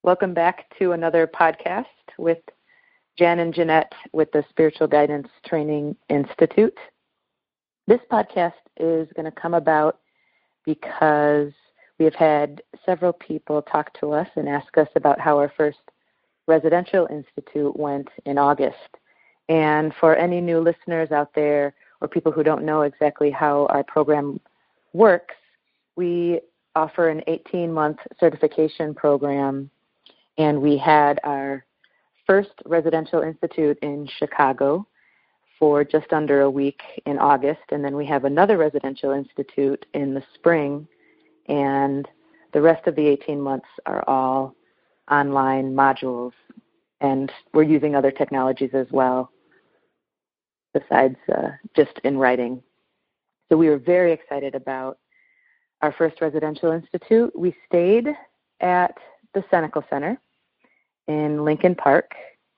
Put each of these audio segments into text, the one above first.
Welcome back to another podcast with Jan and Jeanette with the Spiritual Guidance Training Institute. This podcast is going to come about because we have had several people talk to us and ask us about how our first residential institute went in August. And for any new listeners out there or people who don't know exactly how our program works, we offer an 18-month certification program. And we had our first residential institute in Chicago for just under a week in August. And then we have another residential institute in the spring. And the rest of the 18 months are all online modules. And we're using other technologies as well, besides just in writing. So we were very excited about our first residential institute. We stayed at the Senecal Center in Lincoln Park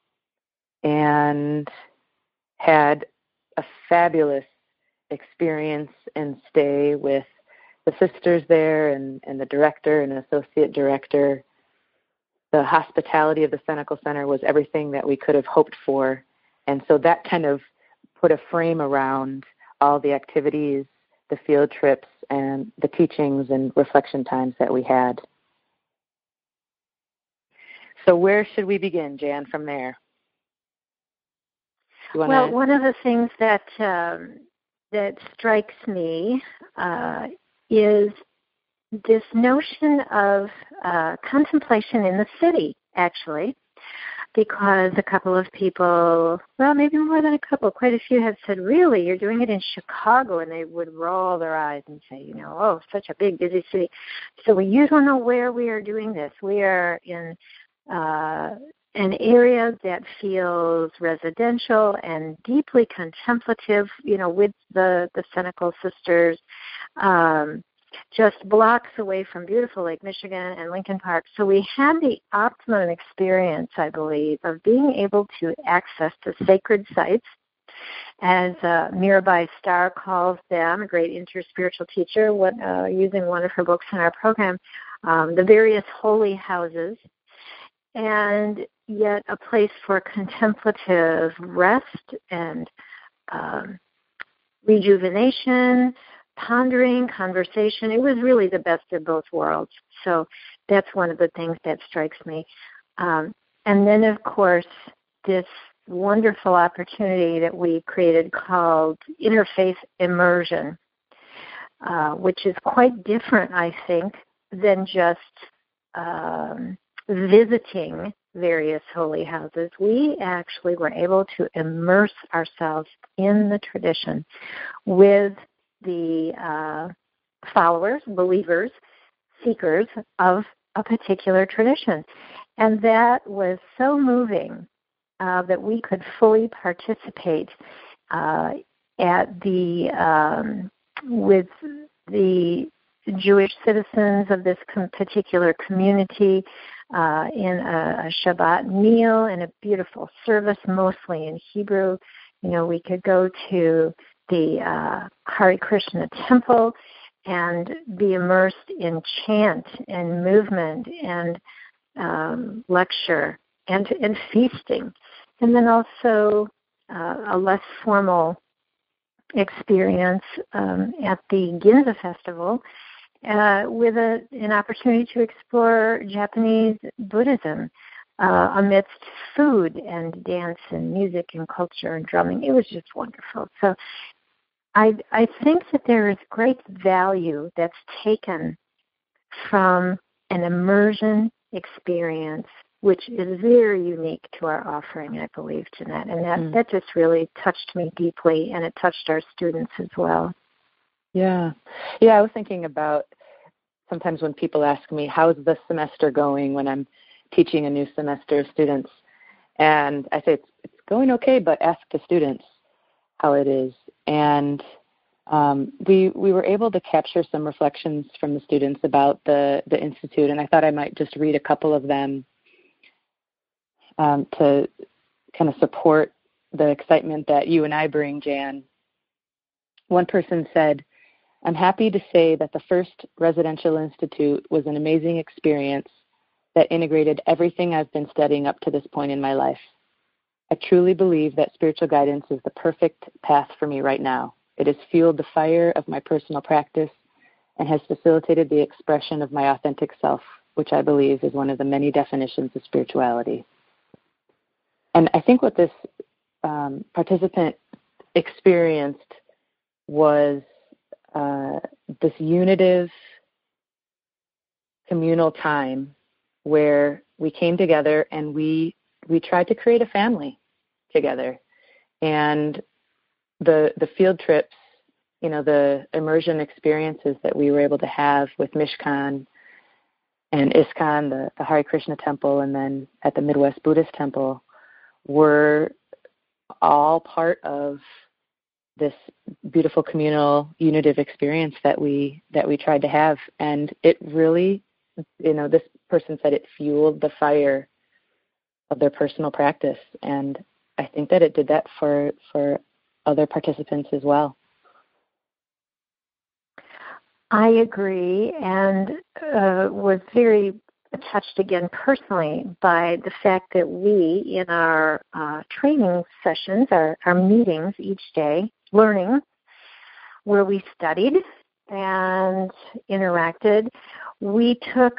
and had a fabulous experience and stay with the sisters there and the director and associate director. The hospitality of the Senecal Center was everything that we could have hoped for. And so that kind of put a frame around all the activities, the field trips, and the teachings and reflection times that we had. So where should we begin, Jan, from there? Well, one of the things that strikes me is this notion of contemplation in the city, actually, because a couple of people, well, maybe more than a couple, quite a few have said, really, you're doing it in Chicago? And they would roll their eyes and say, oh, such a big, busy city. So you don't know where we are doing this. We are in an area that feels residential and deeply contemplative, with the Senecal sisters, just blocks away from beautiful Lake Michigan and Lincoln Park. So we had the optimum experience, I believe, of being able to access the sacred sites, as Mirabai Starr calls them, a great interspiritual teacher, using one of her books in our program, the various holy houses, and yet a place for contemplative rest and rejuvenation, pondering, conversation. It was really the best of both worlds. So that's one of the things that strikes me. And then, of course, this wonderful opportunity that we created called Interfaith Immersion, which is quite different, I think, than just visiting various holy houses. We actually were able to immerse ourselves in the tradition with the followers, believers, seekers of a particular tradition. And that was so moving that we could fully participate with the Jewish citizens of this particular community in a Shabbat meal and a beautiful service, mostly in Hebrew. We could go to the Hare Krishna temple and be immersed in chant and movement and lecture and feasting. And then also a less formal experience at the Ginza Festival with an opportunity to explore Japanese Buddhism amidst food and dance and music and culture and drumming. It was just wonderful. So I think that there is great value that's taken from an immersion experience, which is very unique to our offering, I believe, Jeanette. And that just really touched me deeply, and it touched our students as well. Yeah, I was thinking about sometimes when people ask me, how's the semester going when I'm teaching a new semester of students? And I say, it's going okay, but ask the students how it is. And we were able to capture some reflections from the students about the Institute, and I thought I might just read a couple of them to kind of support the excitement that you and I bring, Jan. One person said, I'm happy to say that the first residential institute was an amazing experience that integrated everything I've been studying up to this point in my life. I truly believe that spiritual guidance is the perfect path for me right now. It has fueled the fire of my personal practice and has facilitated the expression of my authentic self, which I believe is one of the many definitions of spirituality. And I think what this participant experienced was this unitive communal time where we came together and we tried to create a family together. And the field trips, the immersion experiences that we were able to have with Mishkan and ISKCON, the Hare Krishna temple, and then at the Midwest Buddhist Temple, were all part of this beautiful communal unitive experience that we tried to have. And it really, this person said it fueled the fire of their personal practice. And I think that it did that for other participants as well. I agree, and was very touched again personally by the fact that we, in our training sessions, our meetings each day, learning, where we studied and interacted, we took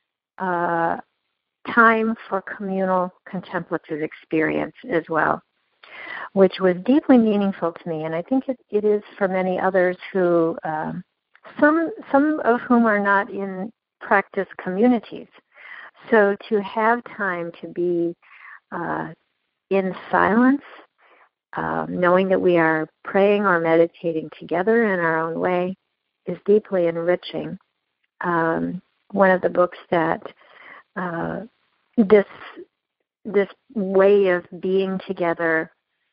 time for communal contemplative experience as well, which was deeply meaningful to me, and I think it is for many others who, some of whom are not in practice communities. So to have time to be in silence, knowing that we are praying or meditating together in our own way, is deeply enriching. One of the books that this way of being together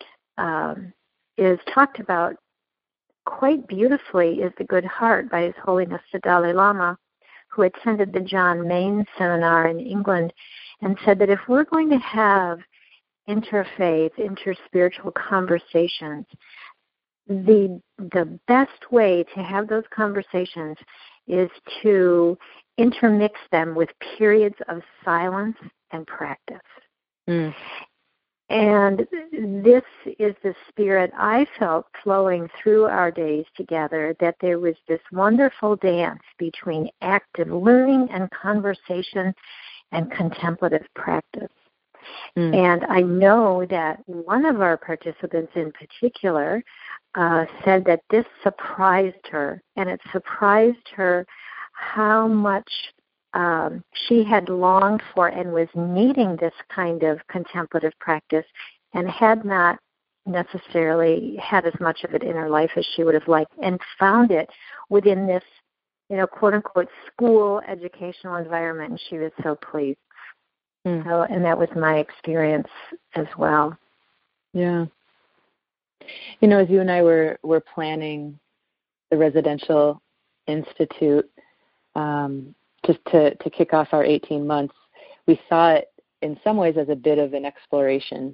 is talked about quite beautifully is The Good Heart by His Holiness the Dalai Lama, who attended the John Main seminar in England, and said that if we're going to have interfaith, interspiritual conversations, the best way to have those conversations is to intermix them with periods of silence and practice. Mm. And this is the spirit I felt flowing through our days together, that there was this wonderful dance between active learning and conversation and contemplative practice. Mm. And I know that one of our participants in particular said that this surprised her, and it surprised her how much she had longed for and was needing this kind of contemplative practice and had not necessarily had as much of it in her life as she would have liked, and found it within this, quote-unquote school educational environment, and she was so pleased. Mm. So, and that was my experience as well. Yeah. As you and I were planning the residential institute, just to kick off our 18 months, we saw it in some ways as a bit of an exploration.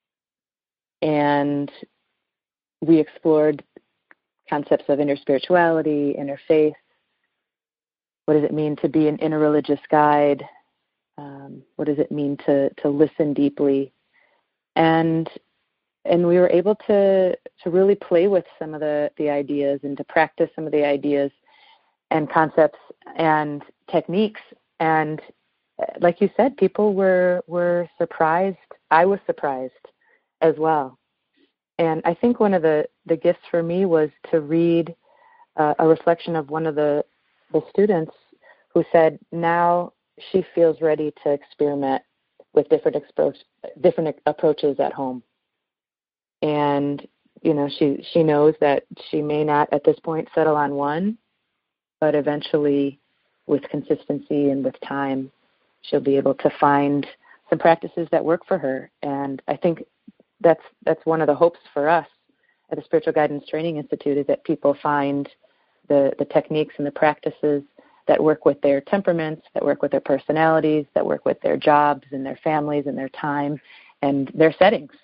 And we explored concepts of interspirituality, interfaith. What does it mean to be an interreligious guide? What does it mean to listen deeply? And we were able to really play with some of the ideas and to practice some of the ideas and concepts and techniques. And like you said, people were surprised. I was surprised as well. And I think one of the gifts for me was to read a reflection of one of the students who said now she feels ready to experiment with different approaches at home. And, she knows that she may not at this point settle on one, but eventually with consistency and with time, she'll be able to find some practices that work for her. And I think that's one of the hopes for us at the Spiritual Guidance Training Institute, is that people find the techniques and the practices that work with their temperaments, that work with their personalities, that work with their jobs and their families and their time and their settings.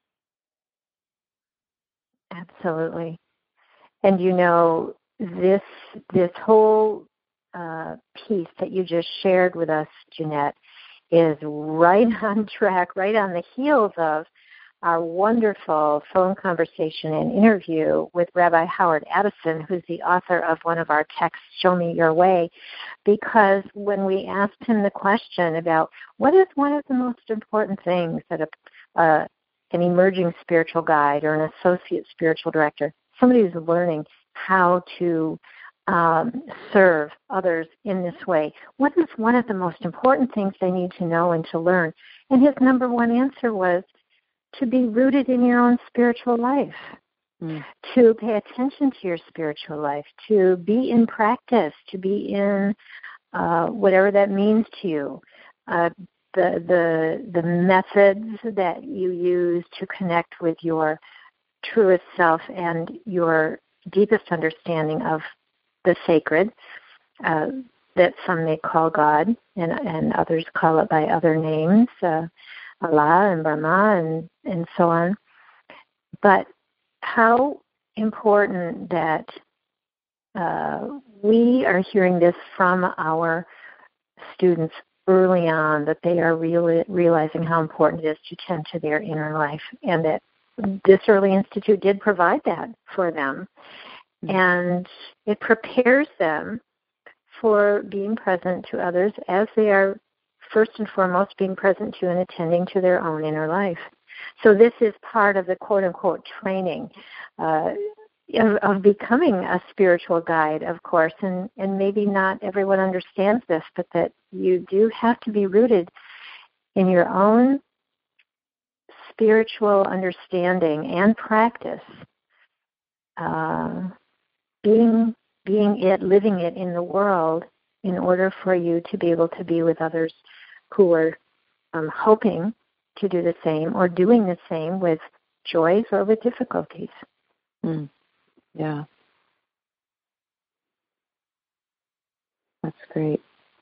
Absolutely. And this whole piece that you just shared with us, Jeanette, is right on track, right on the heels of our wonderful phone conversation and interview with Rabbi Howard Addison, who's the author of one of our texts, Show Me Your Way, because when we asked him the question about what is one of the most important things that an emerging spiritual guide or an associate spiritual director, somebody who's learning how to serve others in this way, what is one of the most important things they need to know and to learn? And his number one answer was to be rooted in your own spiritual life, to pay attention to your spiritual life, to be in practice, to be in whatever that means to you, the methods that you use to connect with your truest self and your deepest understanding of the sacred, that some may call God and others call it by other names, Allah and Brahma and so on. But how important that we are hearing this from our students early on, that they are realizing how important it is to tend to their inner life, and that this early institute did provide that for them. And it prepares them for being present to others as they are first and foremost being present to and attending to their own inner life. So this is part of the quote-unquote training of becoming a spiritual guide, of course, and maybe not everyone understands this, but that you do have to be rooted in your own spiritual understanding and practice, being it, living it in the world, in order for you to be able to be with others who are hoping to do the same or doing the same with joys or with difficulties. Yeah. That's great.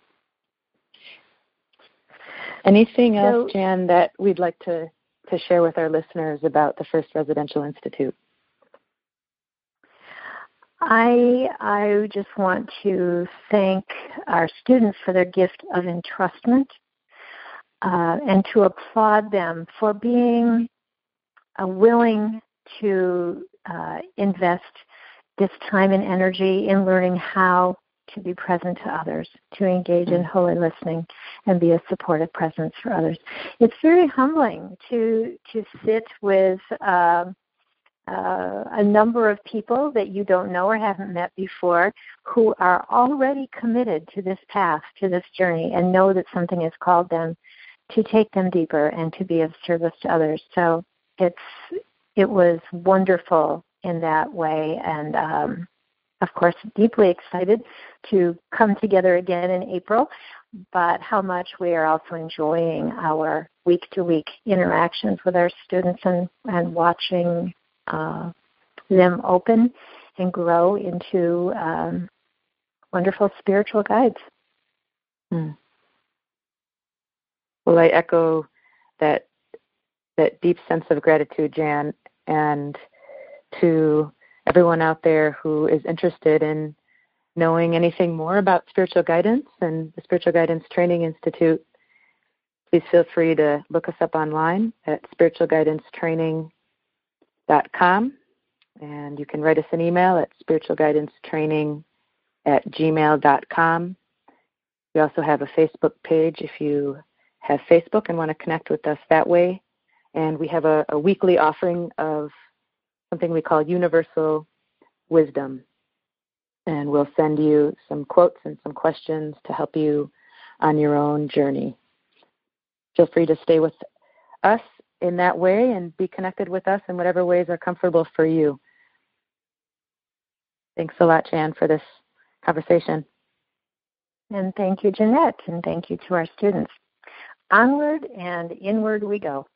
Anything else, Jan, that we'd like to share with our listeners about the First Residential Institute? I just want to thank our students for their gift of entrustment and to applaud them for being willing to invest this time and energy in learning how to be present to others, to engage in holy listening and be a supportive presence for others. It's very humbling to sit with a number of people that you don't know or haven't met before who are already committed to this path, to this journey, and know that something has called them to take them deeper and to be of service to others. So it was wonderful in that way, and of course deeply excited to come together again in April, but how much we are also enjoying our week-to-week interactions with our students and watching them open and grow into wonderful spiritual guides. Well, I echo that deep sense of gratitude, Jan, and to everyone out there who is interested in knowing anything more about spiritual guidance and the Spiritual Guidance Training Institute, please feel free to look us up online at spiritualguidancetraining.com, and you can write us an email at spiritualguidancetraining@gmail.com. We also have a Facebook page if you have Facebook and want to connect with us that way. And we have a weekly offering of something we call Universal Wisdom. And we'll send you some quotes and some questions to help you on your own journey. Feel free to stay with us in that way and be connected with us in whatever ways are comfortable for you. Thanks a lot, Jan, for this conversation. And thank you, Jeanette, and thank you to our students. Onward and inward we go.